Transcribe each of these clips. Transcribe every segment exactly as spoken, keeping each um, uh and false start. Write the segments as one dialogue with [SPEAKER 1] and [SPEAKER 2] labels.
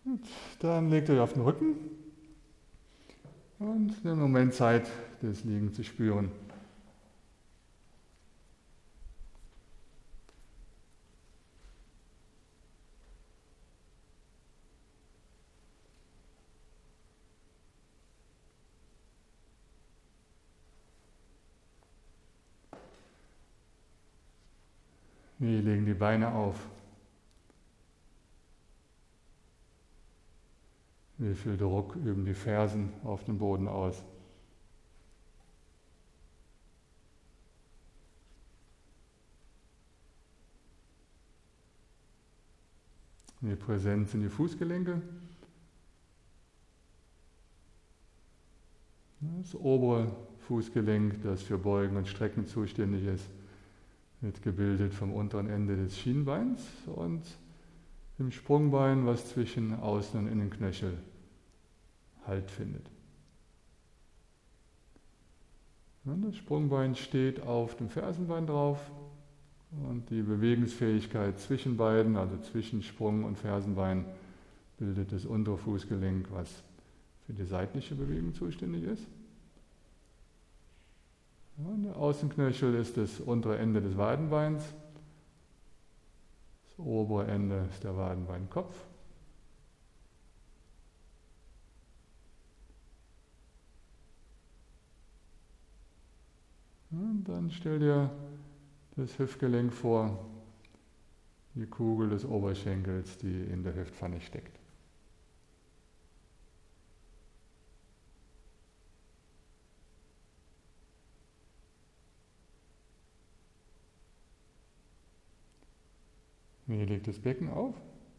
[SPEAKER 1] Und dann legt euch auf den Rücken und einen Moment Zeit, das Liegen zu spüren. Wir legen die Beine auf. Wie viel Druck üben die Fersen auf dem Boden aus? Wie präsent sind die Fußgelenke? Das obere Fußgelenk, das für Beugen und Strecken zuständig ist, wird gebildet vom unteren Ende des Schienbeins und dem Sprungbein, was zwischen Außen- und Innenknöchel Halt findet. Und das Sprungbein steht auf dem Fersenbein drauf und die Bewegungsfähigkeit zwischen beiden, also zwischen Sprung- und Fersenbein, bildet das untere Fußgelenk, was für die seitliche Bewegung zuständig ist. Und der Außenknöchel ist das untere Ende des Wadenbeins. Das obere Ende ist der Wadenbeinkopf. Und dann stell dir das Hüftgelenk vor, die Kugel des Oberschenkels, die in der Hüftpfanne steckt. Wie legt das Becken auf?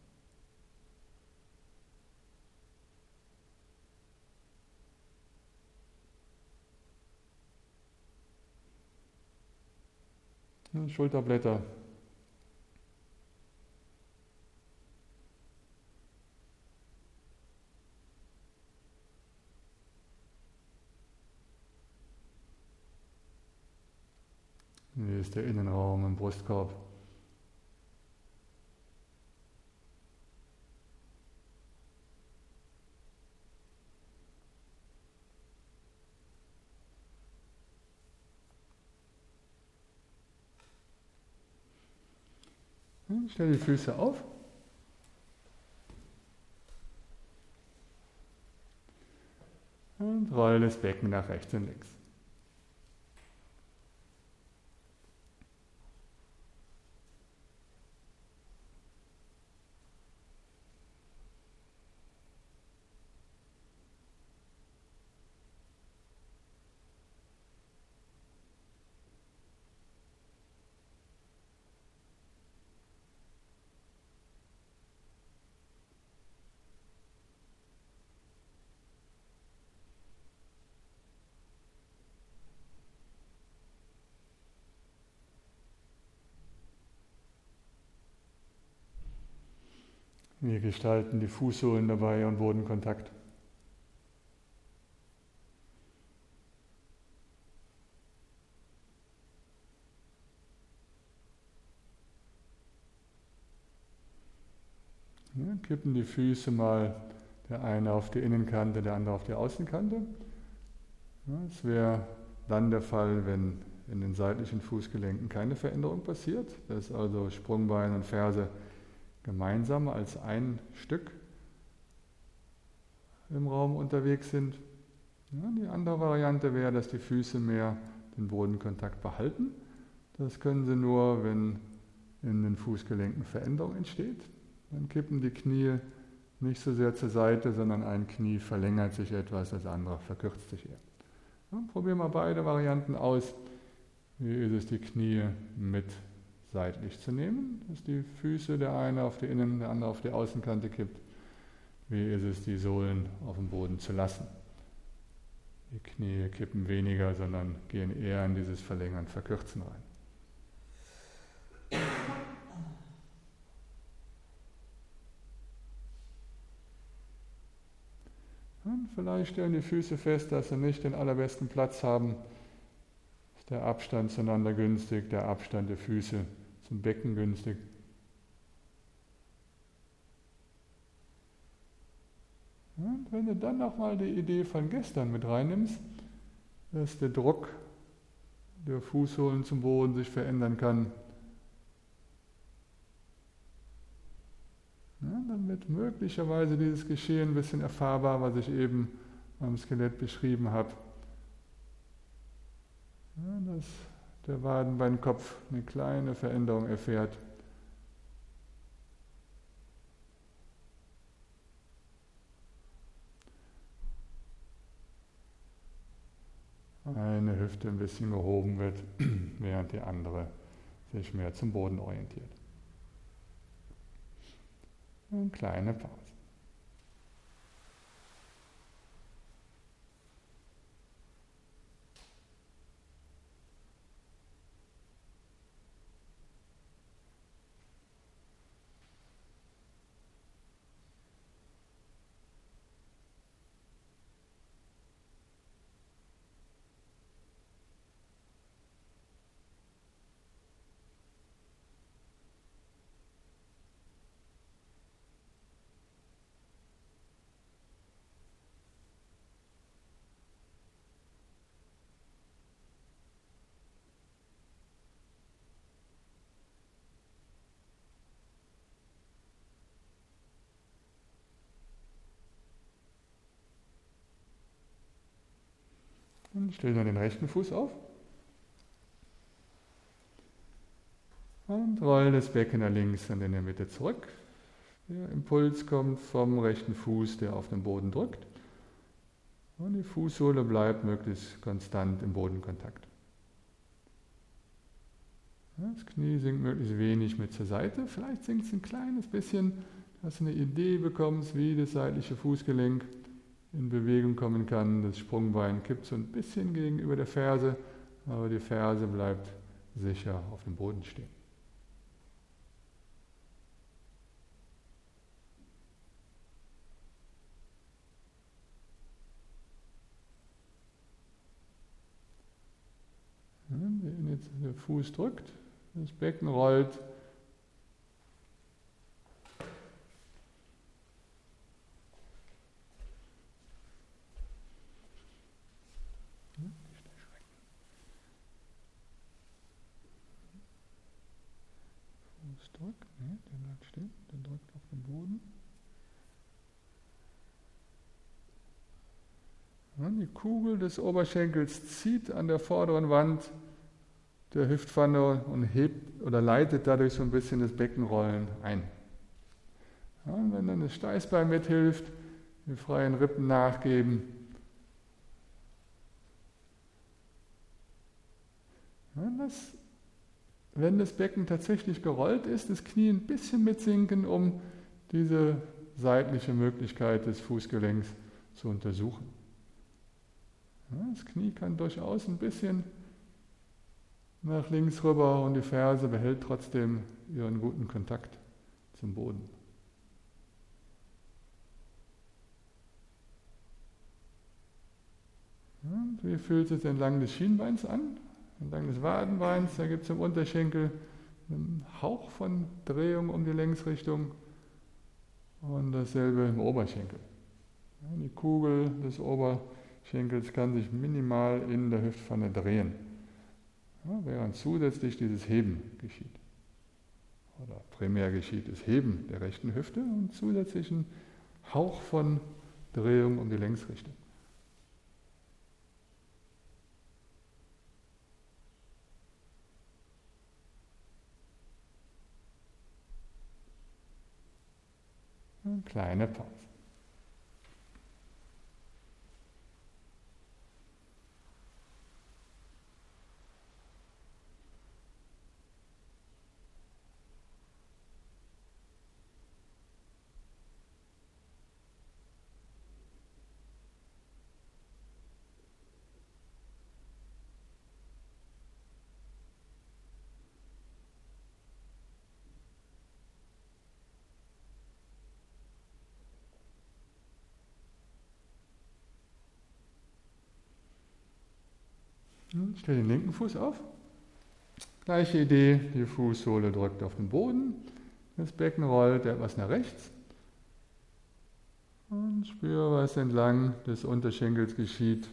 [SPEAKER 1] Schulterblätter. Wie ist der Innenraum im Brustkorb? Stell die Füße auf. Und roll das Becken nach rechts und links. Wir gestalten die Fußsohlen dabei und Bodenkontakt. Ja, kippen die Füße mal, der eine auf die Innenkante, der andere auf die Außenkante. Ja, das wäre dann der Fall, wenn in den seitlichen Fußgelenken keine Veränderung passiert, dass also Sprungbein und Ferse gemeinsam als ein Stück im Raum unterwegs sind. Ja, die andere Variante wäre, dass die Füße mehr den Bodenkontakt behalten. Das können sie nur, wenn in den Fußgelenken Veränderung entsteht. Dann kippen die Knie nicht so sehr zur Seite, sondern ein Knie verlängert sich etwas, das andere verkürzt sich eher. Ja, probieren wir beide Varianten aus. Wie ist es, die Knie mit seitlich zu nehmen, dass die Füße, der eine auf die Innen-, der andere auf die Außenkante kippt. Wie ist es, die Sohlen auf dem Boden zu lassen? Die Knie kippen weniger, sondern gehen eher in dieses Verlängern, Verkürzen rein. Und vielleicht stellen die Füße fest, dass sie nicht den allerbesten Platz haben. Ist der Abstand zueinander günstig, der Abstand der Füße zum Becken günstig. Und wenn du dann nochmal die Idee von gestern mit reinnimmst, dass der Druck der Fußsohlen zum Boden sich verändern kann, ja, dann wird möglicherweise dieses Geschehen ein bisschen erfahrbar, was ich eben am Skelett beschrieben habe. Ja, dass der Wadenbeinkopf eine kleine Veränderung erfährt. Eine Hüfte ein bisschen gehoben wird, während die andere sich mehr zum Boden orientiert. Eine kleine Pause. Und stell dann den rechten Fuß auf. Und roll das Becken nach links und in der Mitte zurück. Der Impuls kommt vom rechten Fuß, der auf den Boden drückt. Und die Fußsohle bleibt möglichst konstant im Bodenkontakt. Das Knie sinkt möglichst wenig mit zur Seite. Vielleicht sinkt es ein kleines bisschen, dass du eine Idee bekommst, wie das seitliche Fußgelenk in Bewegung kommen kann. Das Sprungbein kippt so ein bisschen gegenüber der Ferse, aber die Ferse bleibt sicher auf dem Boden stehen. Wenn jetzt der Fuß drückt, das Becken rollt. Fuß drückt, ne, der bleibt stehen, der drückt auf den Boden. Und die Kugel des Oberschenkels zieht an der vorderen Wand der Hüftpfanne und hebt oder leitet dadurch so ein bisschen das Beckenrollen ein. Ja, und wenn dann das Steißbein mithilft, die freien Rippen nachgeben. Ja, das, wenn das Becken tatsächlich gerollt ist, das Knie ein bisschen mitsinken, um diese seitliche Möglichkeit des Fußgelenks zu untersuchen. Ja, das Knie kann durchaus ein bisschen nach links rüber und die Ferse behält trotzdem ihren guten Kontakt zum Boden. Ja, und wie fühlt es entlang des Schienbeins an? Entlang des Wadenbeins, da gibt es im Unterschenkel einen Hauch von Drehung um die Längsrichtung und dasselbe im Oberschenkel. Ja, die Kugel des Oberschenkels kann sich minimal in der Hüftpfanne drehen, ja, während zusätzlich dieses Heben geschieht. Oder primär geschieht das Heben der rechten Hüfte und zusätzlich ein Hauch von Drehung um die Längsrichtung. Eine kleine Pause. Stell den linken Fuß auf. Gleiche Idee, die Fußsohle drückt auf den Boden, das Becken rollt etwas nach rechts. Und spüre, was entlang des Unterschenkels geschieht.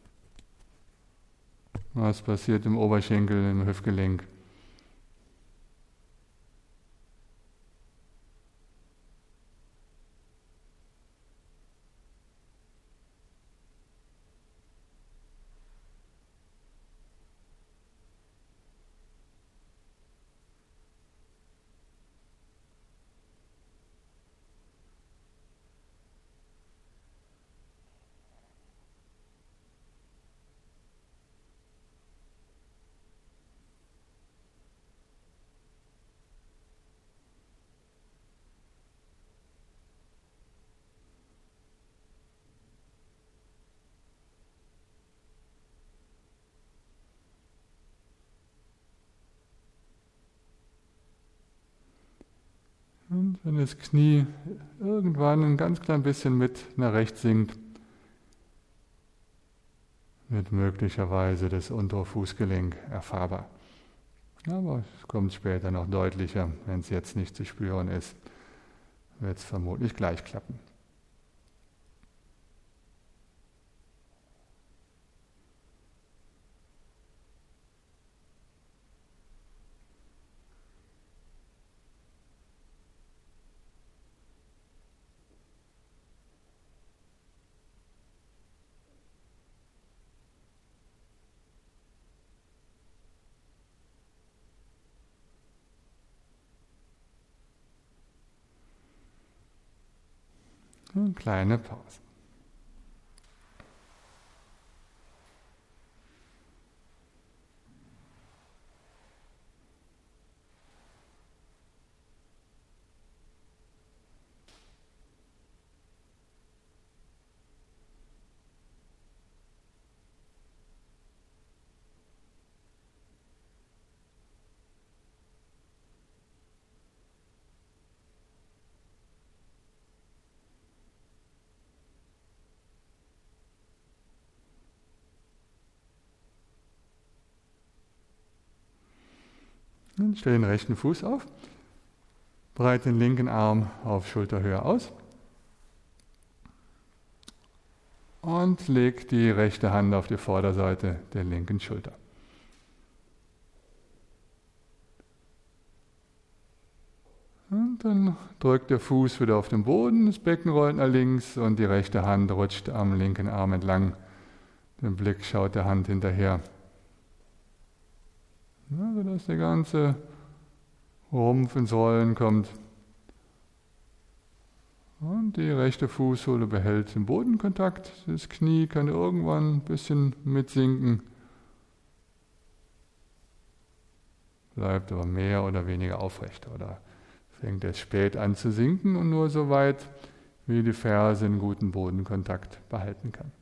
[SPEAKER 1] Was passiert im Oberschenkel, im Hüftgelenk. Und wenn das Knie irgendwann ein ganz klein bisschen mit nach rechts sinkt, wird möglicherweise das untere Fußgelenk erfahrbar. Aber es kommt später noch deutlicher. Wenn es jetzt nicht zu spüren ist, wird es vermutlich gleich klappen. Eine kleine Pause. Und stell den rechten Fuß auf, breite den linken Arm auf Schulterhöhe aus und leg die rechte Hand auf die Vorderseite der linken Schulter. Und dann drückt der Fuß wieder auf den Boden, das Becken rollt nach links und die rechte Hand rutscht am linken Arm entlang. Der Blick schaut der Hand hinterher. Ja, sodass der ganze Rumpf ins Rollen kommt. Und die rechte Fußsohle behält den Bodenkontakt. Das Knie kann irgendwann ein bisschen mitsinken. Bleibt aber mehr oder weniger aufrecht. Oder fängt erst spät an zu sinken und nur so weit, wie die Ferse einen guten Bodenkontakt behalten kann.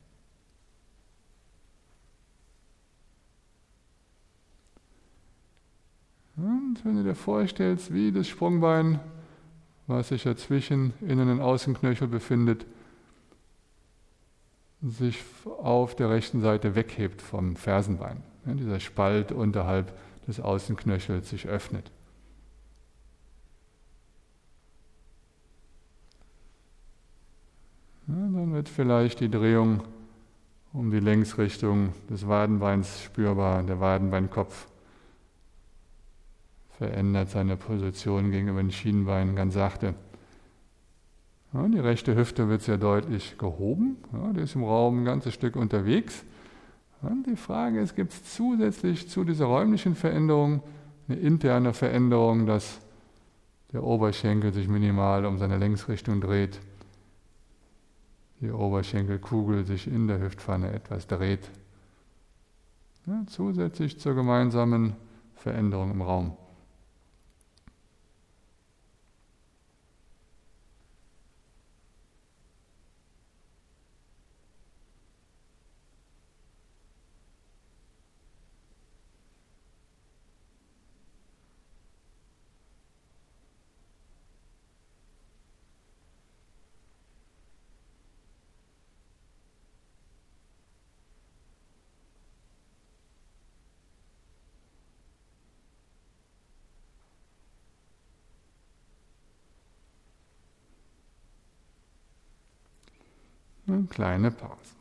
[SPEAKER 1] Und wenn du dir vorstellst, wie das Sprungbein, was sich ja zwischen Innen- und Außenknöchel befindet, sich auf der rechten Seite weghebt vom Fersenbein. Ja, dieser Spalt unterhalb des Außenknöchels sich öffnet. Ja, dann wird vielleicht die Drehung um die Längsrichtung des Wadenbeins spürbar, der Wadenbeinkopf verändert seine Position gegenüber den Schienbeinen ganz sachte. Ja, die rechte Hüfte wird sehr deutlich gehoben, ja, die ist im Raum ein ganzes Stück unterwegs. Und die Frage ist, gibt es zusätzlich zu dieser räumlichen Veränderung eine interne Veränderung, dass der Oberschenkel sich minimal um seine Längsrichtung dreht, die Oberschenkelkugel sich in der Hüftpfanne etwas dreht. Ja, zusätzlich zur gemeinsamen Veränderung im Raum. Eine kleine Pause.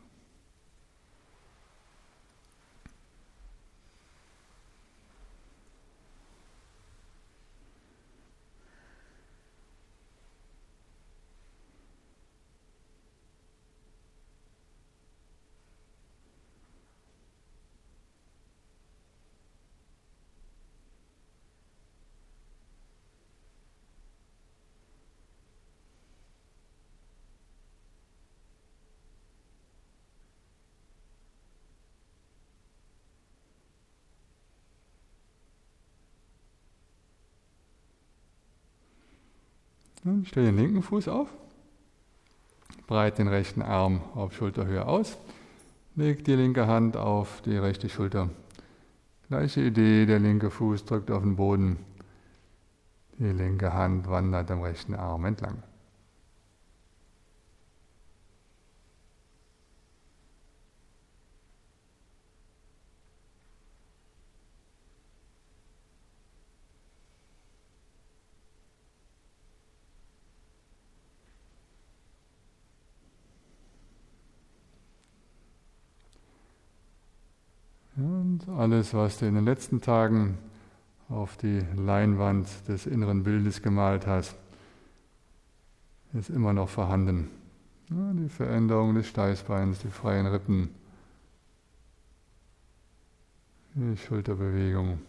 [SPEAKER 1] Dann stell den linken Fuß auf, breite den rechten Arm auf Schulterhöhe aus, leg die linke Hand auf die rechte Schulter. Gleiche Idee, der linke Fuß drückt auf den Boden, die linke Hand wandert am rechten Arm entlang. Und alles, was du in den letzten Tagen auf die Leinwand des inneren Bildes gemalt hast, ist immer noch vorhanden. Ja, die Veränderung des Steißbeins, die freien Rippen, die Schulterbewegung.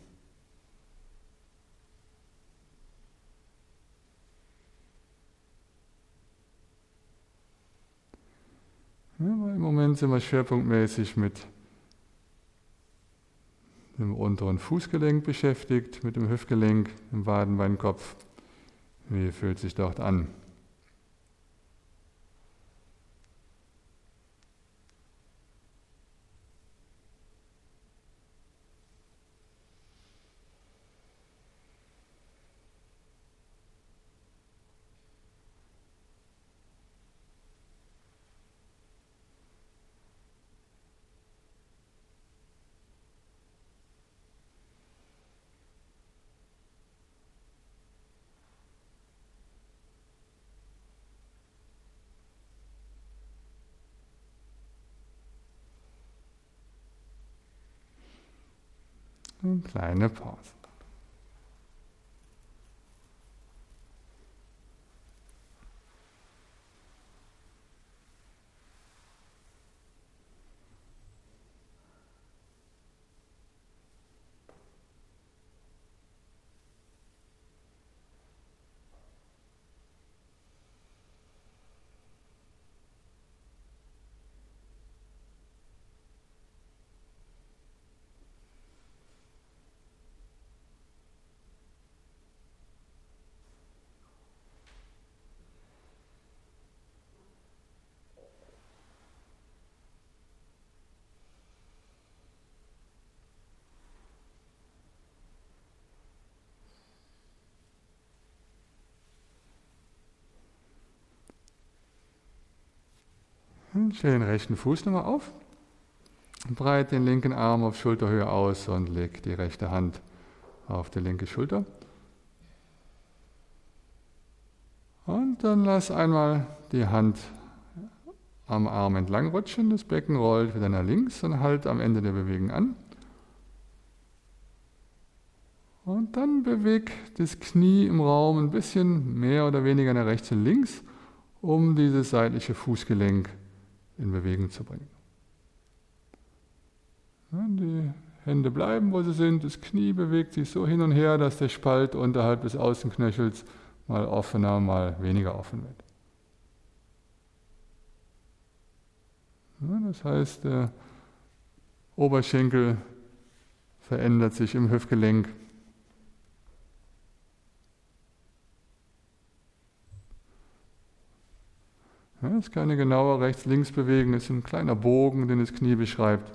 [SPEAKER 1] Ja, im Moment sind wir schwerpunktmäßig mit dem unteren Fußgelenk beschäftigt, mit dem Hüftgelenk, dem Wadenbeinkopf. Wie fühlt sich dort an? Eine kleine Pause. Stell den rechten Fuß nochmal auf, breite den linken Arm auf Schulterhöhe aus und leg die rechte Hand auf die linke Schulter. Und dann lass einmal die Hand am Arm entlang rutschen, das Becken rollt wieder nach links und halt am Ende der Bewegung an. Und dann beweg das Knie im Raum ein bisschen mehr oder weniger nach rechts und links, um dieses seitliche Fußgelenk in Bewegung zu bringen. Ja, die Hände bleiben, wo sie sind, das Knie bewegt sich so hin und her, dass der Spalt unterhalb des Außenknöchels mal offener, mal weniger offen wird. Ja, das heißt, der Oberschenkel verändert sich im Hüftgelenk. Ja, das ist keine genaue Rechts-Links-Bewegung, es ist ein kleiner Bogen, den das Knie beschreibt.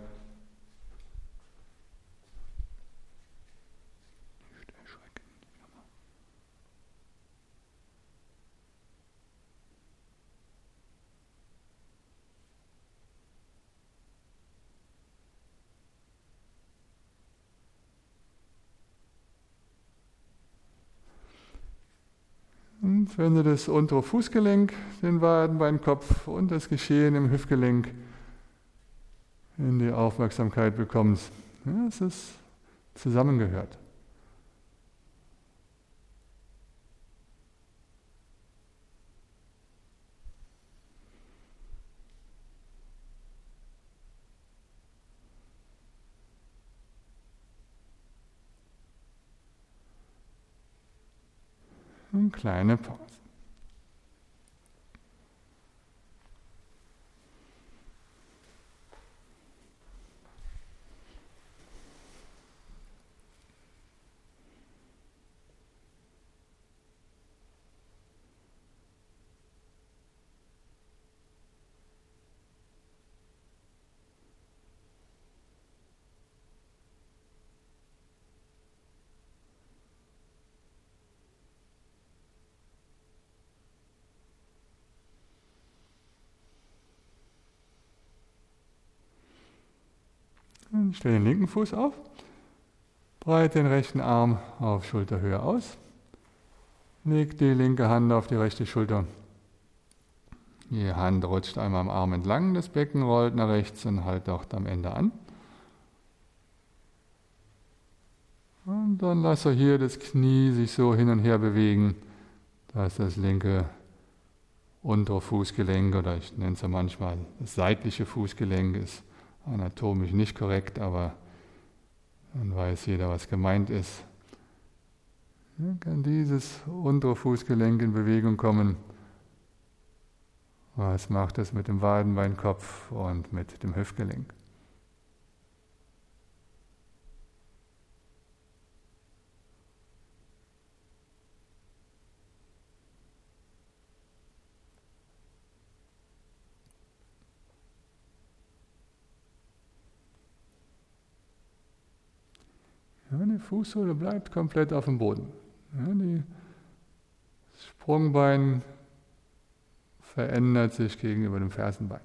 [SPEAKER 1] Und Und wenn du das untere Fußgelenk, den Wadenbeinkopf und das Geschehen im Hüftgelenk in die Aufmerksamkeit bekommst, ja, es ist zusammengehört. Eine kleine Pause. Stell den linken Fuß auf, breite den rechten Arm auf Schulterhöhe aus, leg die linke Hand auf die rechte Schulter. Die Hand rutscht einmal am Arm entlang, das Becken rollt nach rechts und halt auch am Ende an. Und dann lasse hier das Knie sich so hin und her bewegen, dass das linke untere Fußgelenk, oder ich nenne es ja manchmal das seitliche Fußgelenk, ist anatomisch nicht korrekt, aber dann weiß jeder, was gemeint ist. Dann kann dieses untere Fußgelenk in Bewegung kommen. Was macht es mit dem Wadenbeinkopf und mit dem Hüftgelenk? Ja, die Fußsohle bleibt komplett auf dem Boden. Ja, die das Sprungbein verändert sich gegenüber dem Fersenbein.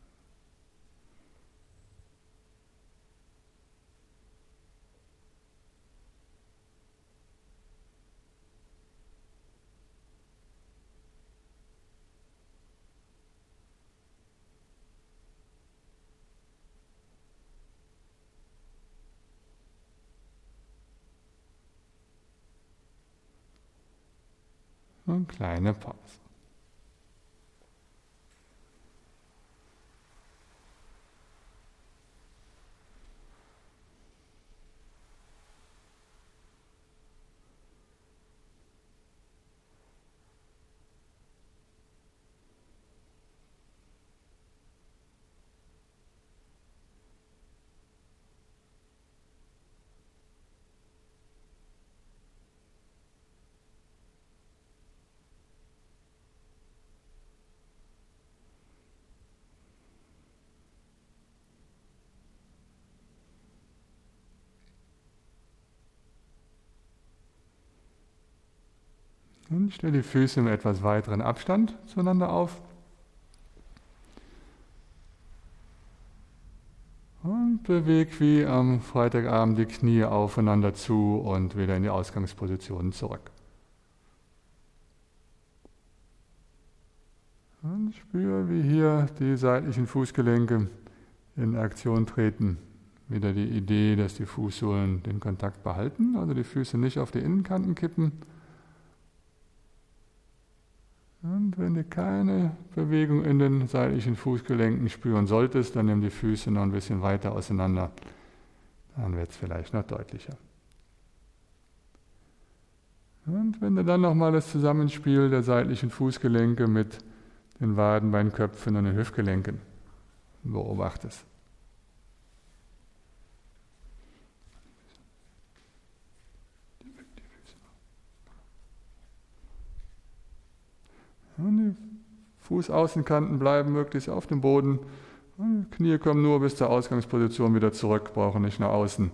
[SPEAKER 1] Und kleine Pause. Und stell die Füße im etwas weiteren Abstand zueinander auf. Und beweg wie am Freitagabend die Knie aufeinander zu und wieder in die Ausgangsposition zurück. Und spür, wie hier die seitlichen Fußgelenke in Aktion treten. Wieder die Idee, dass die Fußsohlen den Kontakt behalten, also die Füße nicht auf die Innenkanten kippen. Und wenn du keine Bewegung in den seitlichen Fußgelenken spüren solltest, dann nimm die Füße noch ein bisschen weiter auseinander. Dann wird es vielleicht noch deutlicher. Und wenn du dann nochmal das Zusammenspiel der seitlichen Fußgelenke mit den Wadenbeinköpfen und den Hüftgelenken beobachtest. Und die Fußaußenkanten bleiben möglichst auf dem Boden. Und die Knie kommen nur bis zur Ausgangsposition wieder zurück, brauchen nicht nach außen.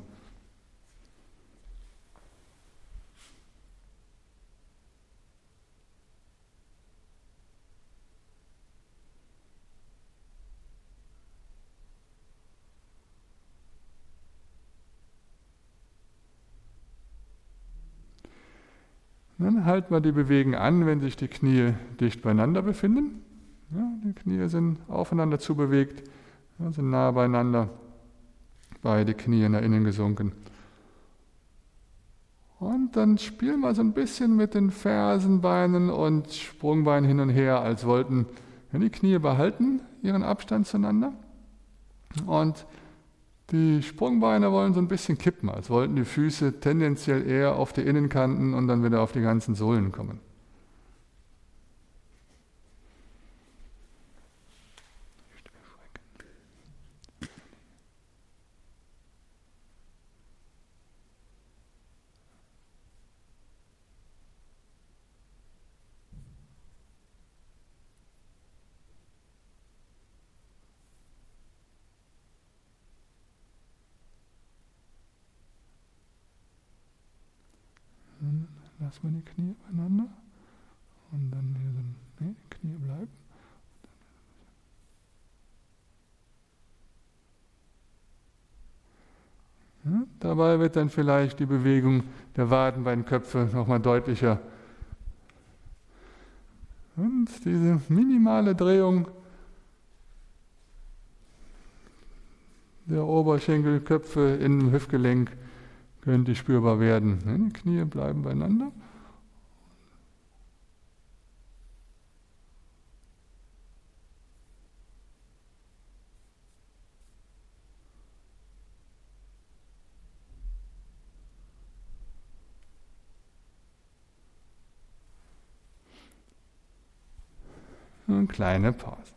[SPEAKER 1] Dann halten wir die Bewegung an, wenn sich die Knie dicht beieinander befinden. Ja, die Knie sind aufeinander zubewegt, ja, sind nah beieinander, beide Knie nach innen gesunken. Und dann spielen wir so ein bisschen mit den Fersenbeinen und Sprungbeinen hin und her, als wollten ja, die Knie behalten ihren Abstand zueinander. Und die Sprungbeine wollen so ein bisschen kippen, als wollten die Füße tendenziell eher auf die Innenkanten und dann wieder auf die ganzen Sohlen kommen. Lassen wir die Knie beieinander und dann hier so, nee, die Knie bleiben. Ja, dabei wird dann vielleicht die Bewegung der Wadenbeinköpfe nochmal deutlicher. Und diese minimale Drehung der Oberschenkelköpfe in dem Hüftgelenk könnte spürbar werden. Die Knie bleiben beieinander. Und kleine Pause.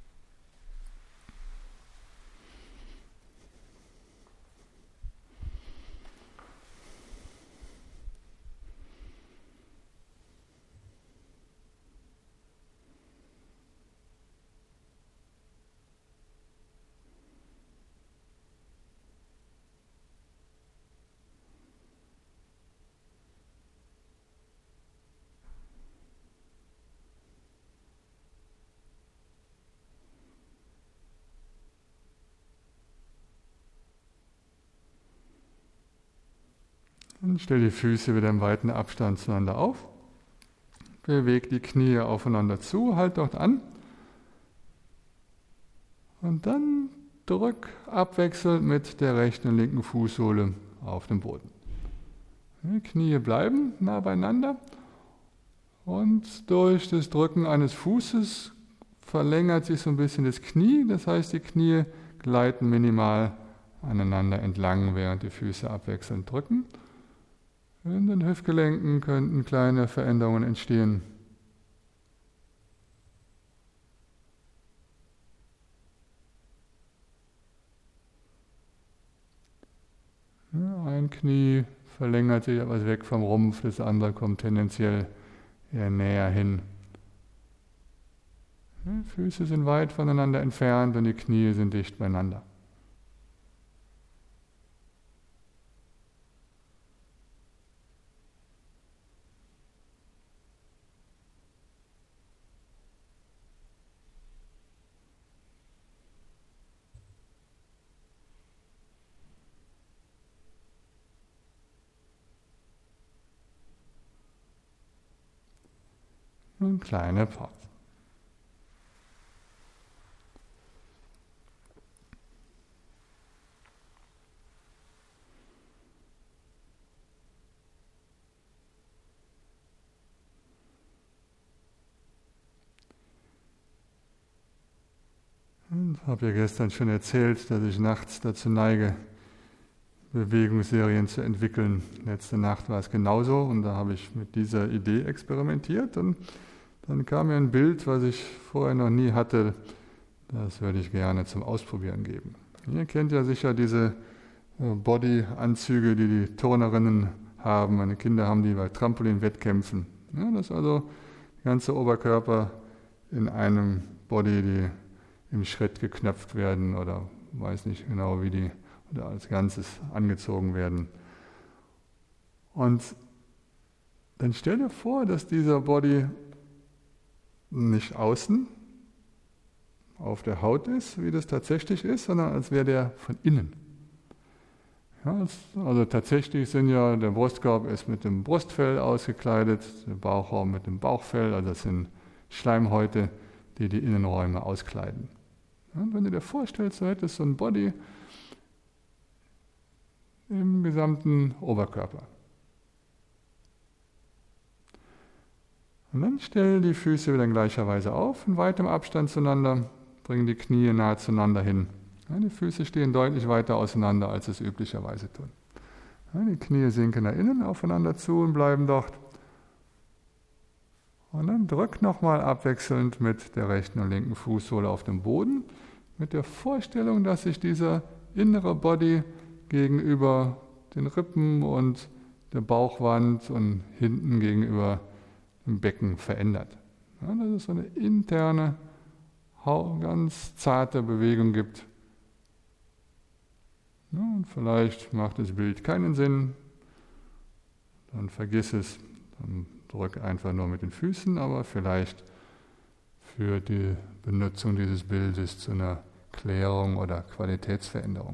[SPEAKER 1] Und stell die Füße wieder im weiten Abstand zueinander auf. Beweg die Knie aufeinander zu, halt dort an. Und dann drück abwechselnd mit der rechten und linken Fußsohle auf den Boden. Die Knie bleiben nah beieinander. Und durch das Drücken eines Fußes verlängert sich so ein bisschen das Knie. Das heißt, die Knie gleiten minimal aneinander entlang, während die Füße abwechselnd drücken. In den Hüftgelenken könnten kleine Veränderungen entstehen. Ja, ein Knie verlängert sich aber weg vom Rumpf, das andere kommt tendenziell eher näher hin. Die Füße sind weit voneinander entfernt und die Knie sind dicht beieinander. Eine kleine Pause. Ich habe ja gestern schon erzählt, dass ich nachts dazu neige, Bewegungsserien zu entwickeln. Letzte Nacht war es genauso und da habe ich mit dieser Idee experimentiert und dann kam mir ein Bild, was ich vorher noch nie hatte. Das würde ich gerne zum Ausprobieren geben. Ihr kennt ja sicher diese Body-Anzüge, die die Turnerinnen haben. Meine Kinder haben die bei Trampolin-Wettkämpfen. Ja, das ist also der ganze Oberkörper in einem Body, die im Schritt geknöpft werden oder weiß nicht genau, wie die oder als Ganzes angezogen werden. Und dann stell dir vor, dass dieser Body nicht außen auf der Haut ist, wie das tatsächlich ist, sondern als wäre der von innen. Ja, also tatsächlich sind ja, der Brustkorb ist mit dem Brustfell ausgekleidet, der Bauchraum mit dem Bauchfell, also das sind Schleimhäute, die die Innenräume auskleiden. Ja, und wenn du dir vorstellst, du hättest so ein Body im gesamten Oberkörper. Und dann stell die Füße wieder in gleicher Weise auf, in weitem Abstand zueinander, bring die Knie nahe zueinander hin. Ja, die Füße stehen deutlich weiter auseinander, als es üblicherweise tun. Ja, die Knie sinken nach innen aufeinander zu und bleiben dort. Und dann drück nochmal abwechselnd mit der rechten und linken Fußsohle auf den Boden, mit der Vorstellung, dass sich dieser innere Body gegenüber den Rippen und der Bauchwand und hinten gegenüber dem Becken verändert. Ja, dass es so eine interne, ganz zarte Bewegung gibt. Ja, und vielleicht macht das Bild keinen Sinn, dann vergiss es, dann drück einfach nur mit den Füßen, aber vielleicht führt die Benutzung dieses Bildes zu einer Klärung oder Qualitätsveränderung.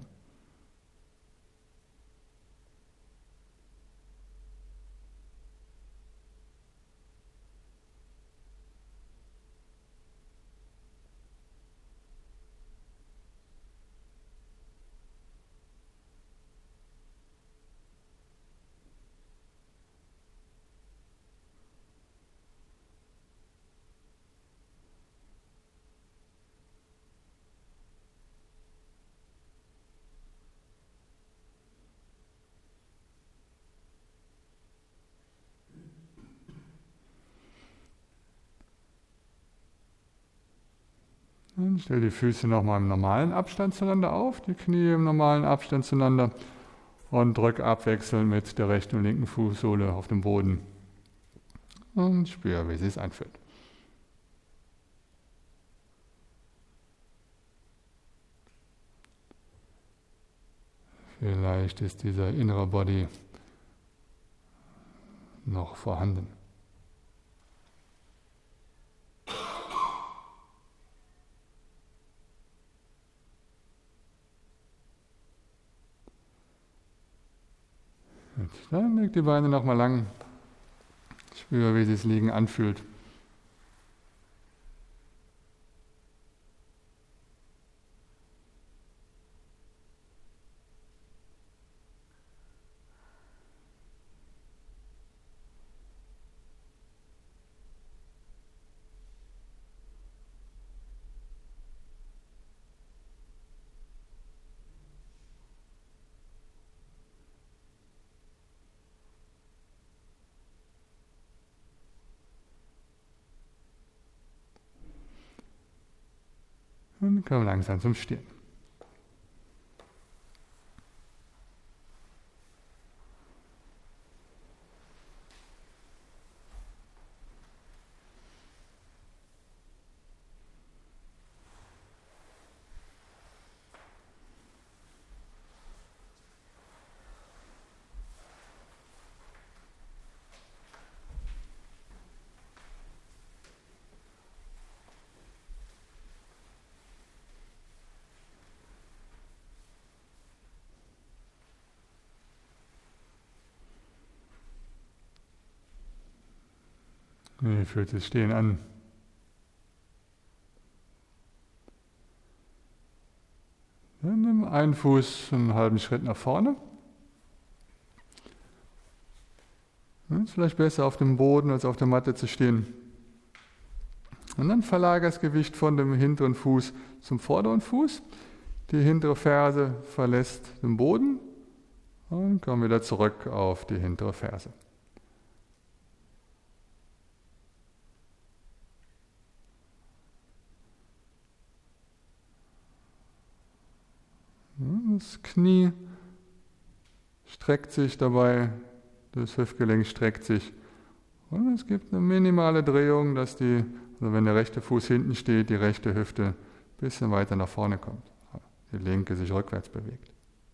[SPEAKER 1] Dann stell die Füße nochmal im normalen Abstand zueinander auf, die Knie im normalen Abstand zueinander und drück abwechselnd mit der rechten und linken Fußsohle auf den Boden. Und spür, wie sie es anfühlt. Vielleicht ist dieser innere Body noch vorhanden. Gut, dann leg die Beine nochmal lang. Spür, wie sich das Liegen anfühlt. Und komm langsam zum Stehen. Wie fühlt sich Stehen an? Dann nimm einen Fuß einen halben Schritt nach vorne. Es ist vielleicht besser auf dem Boden als auf der Matte zu stehen. Und dann verlagere das Gewicht von dem hinteren Fuß zum vorderen Fuß. Die hintere Ferse verlässt den Boden und komm wieder zurück auf die hintere Ferse. Das Knie streckt sich dabei, das Hüftgelenk streckt sich und es gibt eine minimale Drehung, dass die, also wenn der rechte Fuß hinten steht, die rechte Hüfte ein bisschen weiter nach vorne kommt, die linke sich rückwärts bewegt.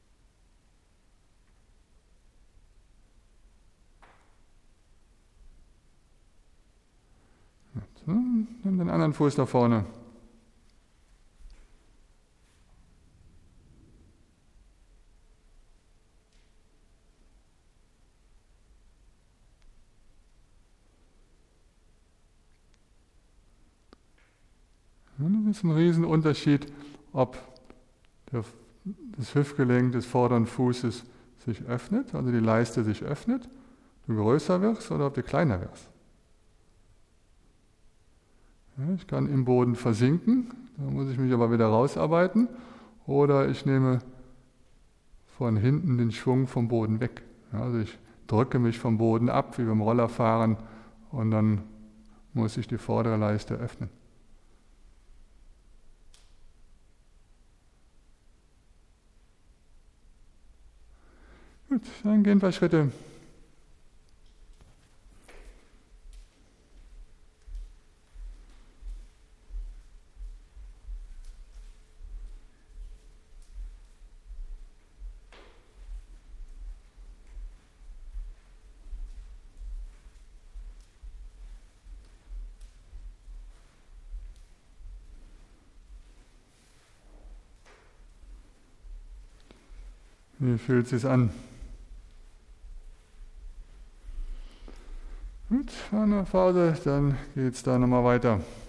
[SPEAKER 1] So, nimm den anderen Fuß nach vorne. Das ist ein Riesenunterschied, ob der, das Hüftgelenk des vorderen Fußes sich öffnet, also die Leiste sich öffnet, du größer wirst oder ob du kleiner wirst. Ja, ich kann im Boden versinken, da muss ich mich aber wieder rausarbeiten, oder ich nehme von hinten den Schwung vom Boden weg. Ja, also ich drücke mich vom Boden ab, wie beim Rollerfahren, und dann muss ich die vordere Leiste öffnen. Gut, dann gehen ein paar Schritte. Wie fühlt es sich an? Gut, eine Pause, dann geht es da nochmal weiter.